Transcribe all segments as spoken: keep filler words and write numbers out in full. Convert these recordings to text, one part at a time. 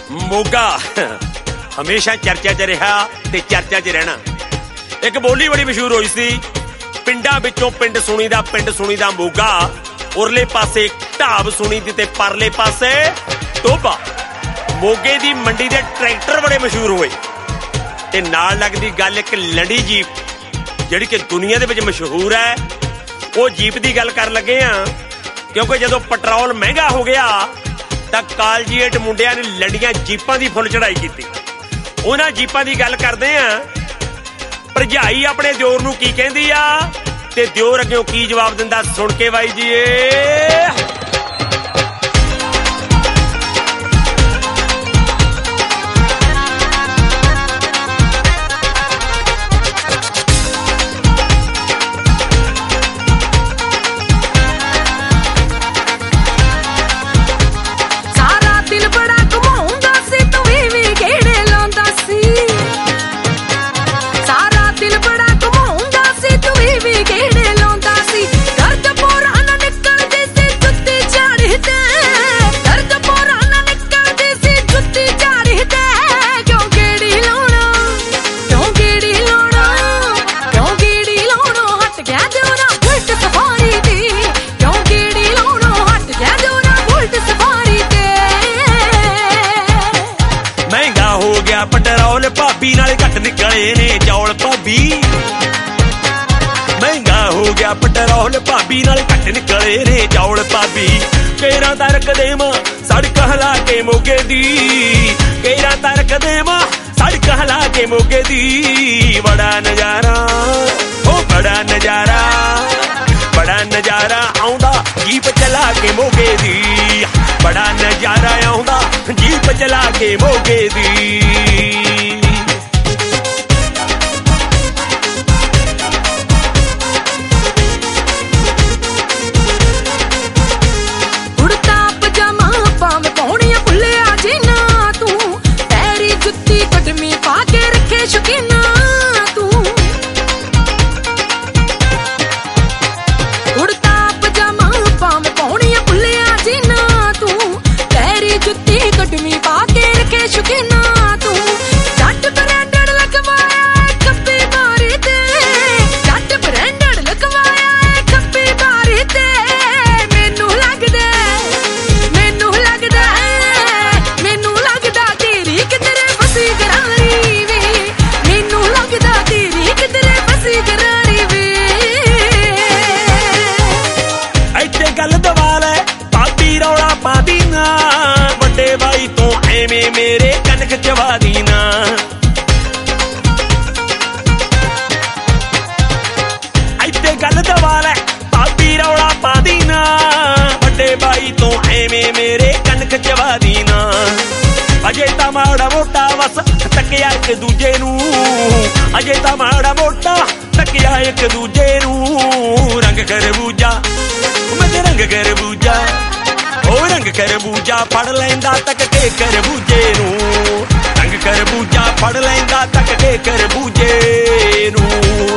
ਮੋਗਾ ਹਮੇਸ਼ਾ ਚਰਚਾ 'ਚ ਰਿਹਾ ਤੇ ਚਰਚਾ 'ਚ ਰਹਿਣਾ। ਇੱਕ ਬੋਲੀ ਬੜੀ ਮਸ਼ਹੂਰ ਹੋਈ ਸੀ, ਪਿੰਡਾਂ ਵਿੱਚੋਂ ਪਿੰਡ ਸੁਣੀ ਦਾ, ਪਿੰਡ ਸੁਣੀ ਦਾ ਮੋਗਾ, ਉਰਲੇ ਪਾਸੇ ਢਾਬ ਸੁਣੀ ਦੀ ਤੇ ਪਰਲੇ ਪਾਸੇ ਟੋਭਾ। ਮੋਗੇ ਦੀ ਮੰਡੀ ਦੇ ਟਰੈਕਟਰ ਬੜੇ ਮਸ਼ਹੂਰ ਹੋਏ ਤੇ ਨਾਲ ਲੱਗਦੀ ਗੱਲ ਇੱਕ ਲੰਡੀ ਜੀਪ ਜਿਹੜੀ ਕਿ ਦੁਨੀਆ ਦੇ ਵਿੱਚ ਮਸ਼ਹੂਰ ਹੈ। ਉਹ ਜੀਪ ਦੀ ਗੱਲ ਕਰਨ ਲੱਗੇ ਆ ਕਿਉਂਕਿ ਜਦੋਂ ਪੈਟਰੋਲ ਮਹਿੰਗਾ ਹੋ ਗਿਆ ਤਾਂ ਕਾਲਜੀਏਟ ਮੁੰਡਿਆਂ ਨੇ ਲੰਡੀਆਂ ਜੀਪਾਂ ਦੀ ਫੁੱਲ ਚੜਾਈ ਕੀਤੀ। ਉਹਨਾਂ ਜੀਪਾਂ ਦੀ ਗੱਲ ਕਰਦੇ ਆ। ਭਰਜਾਈ ਆਪਣੇ ਦਿਓਰ ਨੂੰ ਕੀ ਕਹਿੰਦੀ ਆ ਤੇ ਦਿਓਰ ਅੱਗੇ ਕੀ ਜਵਾਬ ਦਿੰਦਾ, ਸੁਣ ਕੇ ਬਾਈ ਜੀ ਏ। ਪੈਟਰੋਲ ਭਾਬੀ ਨਾਲ ਘੱਟ ਨਿਕਲੇ ਨੇ ਚੌਲ ਭਾਬੀ। ਮਹਿੰਗਾ ਹੋ ਗਿਆ ਪੈਟਰੋਲ ਭਾਬੀ ਨਾਲ ਘੱਟ ਨਿਕਲੇ ਨੇ ਚੌਲ ਭਾਬੀ। ਕੇਰਾਂ ਤਾਂ ਰੱਖ ਦੇਵਾਂ ਸੜਕ ਹਲਾ ਕੇ ਮੋਗੇ ਦੀ, ਕੇਰਾਂ ਤਾਂ ਰੱਖ ਦੇਵਾਂ ਸੜਕ ਹਲਾ ਕੇ ਮੋਗੇ ਦੀ। ਬੜਾ ਨਜ਼ਾਰਾ ਉਹ ਬੜਾ ਨਜ਼ਾਰਾ ਬੜਾ ਨਜ਼ਾਰਾ ਆਉਂਦਾ ਜੀਪ ਚਲਾ ਕੇ ਮੋਗੇ ਦੀ। ਬੜਾ ਨਜ਼ਾਰਾ ਆਉਂਦਾ ਜੀਪ ਚਲਾ ਕੇ ਮੋਗੇ ਦੀ। ਕੁੜਤਾ ਪਜਾਮਾ ਭਾਵੇਂ ਪਾਉਣੀਆਂ ਭੁੱਲਿਆ ਜੀ ਨਾ ਤੂੰ, ਪੈਰੀ ਜੁੱਤੀ ਕਦਮੀ ਪਾ ਕੇ ਰੱਖੇ ਸ਼ੌਕੀਨਾ ਤੂੰ। ਕੁੜਤਾ ਪਜਾਮਾ ਭਾਵੇਂ ਪਾਉਣੀਆਂ ਭੁੱਲਿਆ ਜੀ ਨਾ ਤੂੰ, ਪੈਰੀ ਜੁੱਤੀ ਕਦਮੀ ਪਾ ਕੇ ਰੱਖੇ ਸ਼ੌਕੀਨਾ ਤੂੰ। ਜੱਟ ਬਰੈਂਡਡ ਲਗਵਾਇਆ ਖੱਬੀ ਬਾਰੀ ਤੇ, ਜੱਟ ਬਰੈਂਡਡ ਲਗਵਾਇਆ ਖੱਬੀ ਬਾਰੀ ਤੇ। ਮੈਨੂੰ ਲੱਗਦਾ ਮੈਨੂੰ ਲੱਗਦਾ ਮੈਨੂੰ ਲੱਗਦਾ ਤੇਰੀ ਕਿਧਰੇ ਫਸੀ ਗਰਾਰੀ ਵੇ, ਮੈਨੂੰ ਲੱਗਦਾ ਤੇਰੀ ਕਿਧਰੇ ਫਸੀ ਗਰਾਰੀ ਵੇ। ਇੱਥੇ ਗੱਲ ਦਵਾ ਲੈ ਭਾਬੀ ਰੌਲਾ ਪਾਦੀ ਨਾ, ਵੱਡੇ ਬਾਈ ਤੋਂ ਐਵੇਂ ਮੇਰੇ ਕਨਕ ਚਵਾ ਦੀ ਨਾ। ਇੱਥੇ ਗੱਲ ਦਵਾ ਲੈ ਭਾਬੀ ਰੌਲਾ ਪਾਦੀ ਨਾ, ਵੱਡੇ ਬਾਈ ਤੋਂ ਐਵੇਂ ਮੇਰੇ ਕਨਕ ਚਵਾ ਦੀ ਨਾ। ਅਜੇ ਤਾਂ ਮਾੜਾ ਮੋਟਾ ਵਸ ਤੱਕਿਆ ਇੱਕ ਦੂਜੇ ਨੂੰ, ਅਜੇ ਤਾਂ ਮਾੜਾ ਮੋਟਾ ਤੱਕਿਆ ਇੱਕ ਦੂਜੇ ਨੂੰ। ਰੰਗ ਖਰਬੂਜਾ ਮੈਂ ਰੰਗ ਖਰਬੂਜਾ ਉਹ ਰੰਗ ਖਰਬੂਜਾ ਫੜ ਲੈਂਦਾ ਤੱਕ ਕੇ ਖਰਬੂਜੇ ਨੂੰ। ਰੰਗ ਖਰਬੂਜਾ ਫੜ ਲੈਂਦਾ ਤੱਕ ਕੇ ਖਰਬੂਜੇ ਨੂੰ।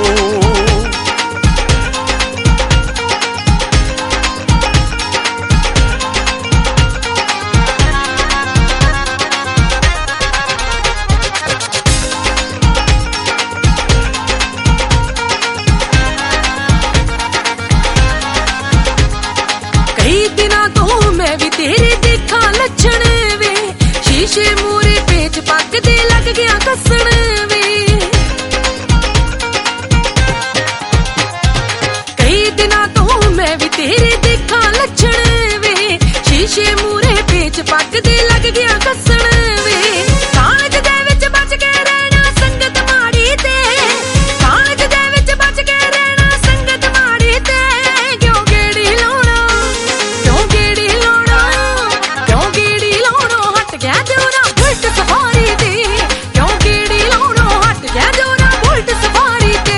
ਕਈ ਦਿਨਾਂ ਤੋਂ ਮੈਂ ਵੀ ਤੇਰੇ ਦੇਖਾਂ ਲੱਛਣ ਵੇ, ਸ਼ੀਸ਼ੇ ਮੂਰੇ ਪੇਚ ਪੱਕ ਦੇ ਲੱਗ ਗਿਆ ਕੱਸਣ ਵੇ। ਕਈ ਦਿਨਾਂ ਤੋਂ ਮੈਂ ਵੀ ਤੇਰੇ ਦੇਖਾਂ ਲੱਛਣ ਵੇ, ਸ਼ੀਸ਼ੇ ਮੂਰੇ ਪੇਚ ਪੱਕ ਦੇ ਲੱਗ ਗਿਆ ਕੱਸਣ ਵੇ। ਕਾਲਜ ਦੇ ਵਿੱਚ ਬਚ ਕੇ ਰਹਿਣਾ ਸੰਗਤ ਮਾੜੀ ਤੇ, ਕਾਲਜ ਦੇ ਵਿੱਚ ਬਚ ਕੇ ਰਹਿਣਾ ਸੰਗਤ ਮਾੜੀ ਤੇ। ਕਿਉਂ ਗੇੜੀ ਲਾਉਣਾ ਕਿਉਂ ਗੇੜੀ ਲਾਉਣਾ ਕਿਉਂ ਗੇੜੀ ਲਾਉਣੋਂ ਹਟ ਗਿਆ ਜੋਰਾ ਬੁਲਟ ਸਫਾਰੀ ਤੇ। ਕਿਉਂ ਗੇੜੀ ਲਾਉਣੋਂ ਹਟ ਗਿਆ ਜੋਰਾ ਬੁਲਟ ਸਫਾਰੀ ਤੇ।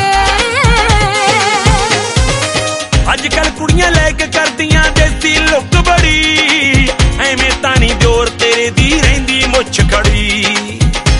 ਅੱਜ ਕੱਲ ਕੁੜੀਆਂ ਲੈ ਕੇ ਕਰਦੀਆਂ ਦੇਸੀ ਲੁੱਕ ਬੜੀ, ਐਵੇਂ ਤਾਂ ਨੀ ਦਿਓਰ ਤੇਰੇ ਦੀ ਰਹਿੰਦੀ ਮੁੱਛ ਖੜੀ।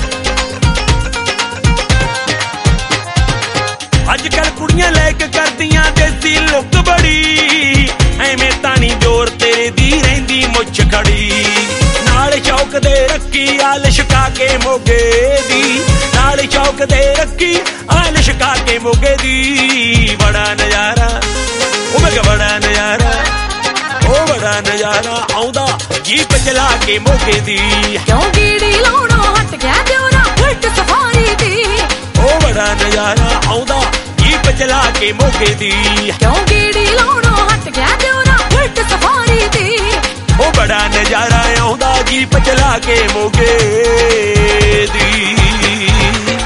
ਅੱਜ ਕੱਲ ਕੁੜੀਆਂ ਲੈ ਕੇ ਕਰਦੀਆਂ ਦੇਸੀ ਲੁੱਕ ਬੜੀ, ਐਵੇਂ ਤਾਂ ਨੀ ਦਿਓਰ ਤੇਰੇ ਦੀ ਰਹਿੰਦੀ ਮੁੱਛ ਖੜੀ। ਨਾਲ ਸ਼ੌਕ ਦੇ ਰੱਖੀ ਆ ਲਿਸ਼ਕਾ ਕੇ ਮੋਗੇ ਦੀ, ਨਾਲ ਚੌਕ ਦੇ ਰੱਖੀ ਆ ਲਿਸ਼ਕਾ ਕੇ ਮੋਗੇ ਦੀ। ਬੜਾ ਨਜ਼ਾਰਾ ਉਹ ਮੈਂ ਕਿਹਾ ਬੜਾ ਨਜ਼ਾਰਾ, ਉਹ ਬੜਾ ਨਜ਼ਾਰਾ ਆਉਂਦਾ ਜੀਪ ਚਲਾ ਕੇ ਮੋਗੇ ਦੀ। ਕਿਉਂ ਗੇੜੀ ਲਾਉਣੋਂ ਹਟ ਗਿਆ ਦਿਉਰਾ ਬੁਲਟ ਸਫਾਰੀ ਦੀ। ਉਹ ਬੜਾ ਨਜ਼ਾਰਾ ਆਉਂਦਾ ਜੀਪ ਚਲਾ ਕੇ ਮੋਗੇ ਦੀ। ਕਿਉਂ ਗੇੜੀ ਲਾਉਣੋਂ ਹਟ ਗਿਆ ਦਿਉਰਾ ਬੁਲਟ ਸਫਾਰੀ ਦੀ। ਉਹ ਬੜਾ ਨਜ਼ਾਰਾ ਆਉਂਦਾ ਜੀਪ ਚਲਾ ਕੇ ਮੋਗੇ ਦੀ।